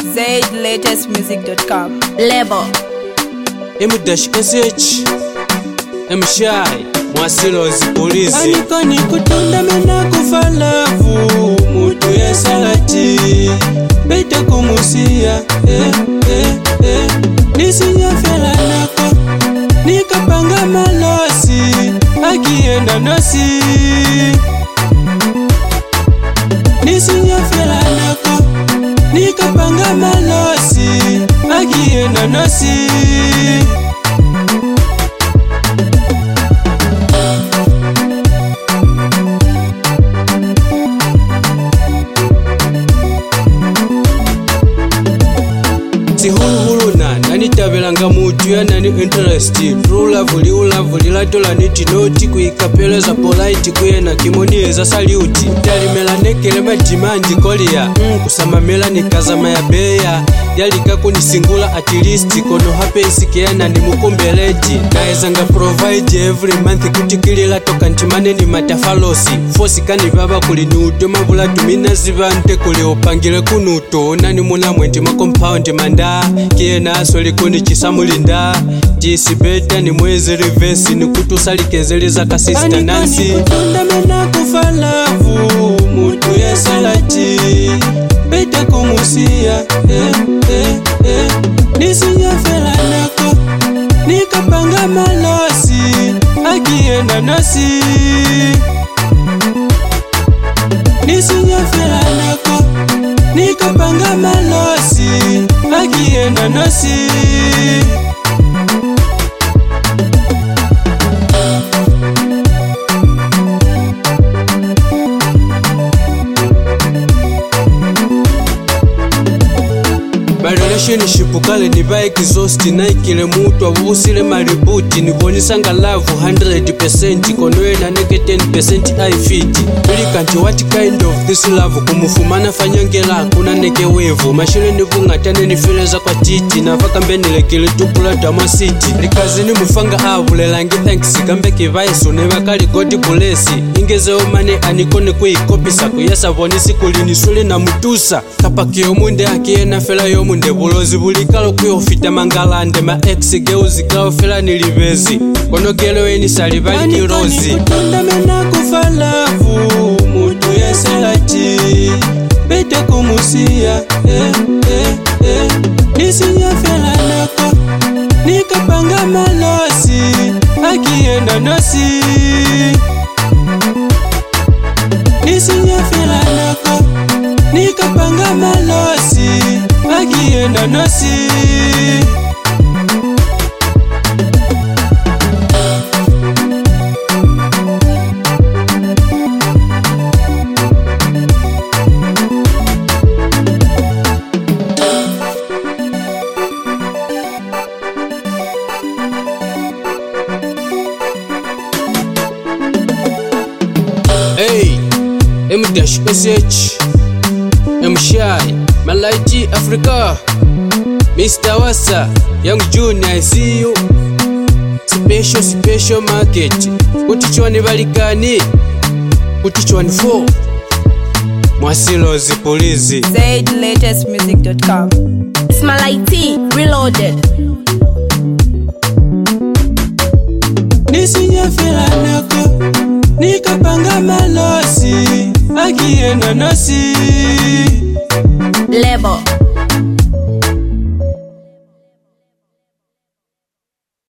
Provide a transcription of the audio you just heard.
ZLatestmusic.com. Label M-SH M-Shy Mwasilozi Polizi Aniko nikutunda mena kufalavu Mutu ya salati Bete kumusia Nisinyafela nako Nikapanga malosi Akienda nosi Nisinyafela nako Nikapanga malosi Akienda nosi Nitabelanga mutu ya nani interest True love lilatola niti noti Kuikapeleza polite kuyena kimonieza saluti Yalimela nekele majimanji kolia Kusamamela nikazama ya beya Yalika kunisingula at least Kono hape isikiana ni mukumbeleti Naezanga provide every month Kutikilila toka ntimane ni matafalosi Fosi kani baba kulinuto Mabula tumina zivante kuliopangile kunuto Nani muna mwenti makompound manda Kiena asoli kuni chisamulinda Jisi beta ni mwezi reverse Ni kutusalikezeliza kasista Nancy Anikutunda mena kufalavu Mutu ya salati Beta kumusia Nisinyafela nako Nikapanga malosi Akienda nosi Nisinyafela nako Nikapanga malosi Akienda nosi Relationship kale niba exhaust naikile mutu abusile maributi nibonisanga love 100% konoe na neke 10% I fit Bilikanti what kind of this love kumufumana fanyangela kuna neke wevu mashile nivungatane nifileza kwa titi navaka mbenile kile tupula dama city likazi ni mufanga abule langi thanks kambe kivaisu nevakali god bless ingezeo mane anikone kuikopisa kuyasa bonisi kulinisule na mutusa kapaki yomunde akiena fela yomunde bulozi bulikalo kuyofita mangalande ma ex geuzi kao fela nilibezi kono gelo eni salibali kirozi Anikutunda mena kufalavu Mutu ya salati Bete kumusia Nisinyafela nako Nikapanga malosi Akienda nosi Nisinyafela nako Nikapanga malosi Akienda nosi Hey, M-SH M-Shy Malaiti Africa Mr. Wasa Young Junior I see you Special market Kutichwani balikani Kutichwani 4 Mwasilozi Polizi ZLatestmusic.com. Smalaiti Reloaded. Nisinyafela nako Nikapanga malosi Akienda nosi Label